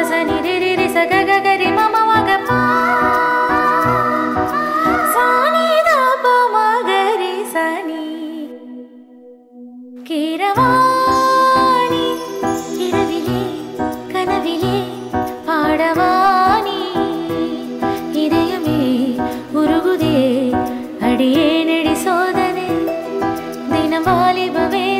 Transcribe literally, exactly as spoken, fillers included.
சனி ரி ரி ரி ச க க க ரி ம ம ம க ப சனி த ப ம க ரி சனி கீரவாணி இரவிலே கனவிலே பாடவாணி இதயமே உருகுதே அடியே நெடி சோதனை தினம் வாலிபவே